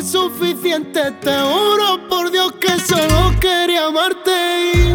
suficiente. Te juro por Dios que solo quería amarte.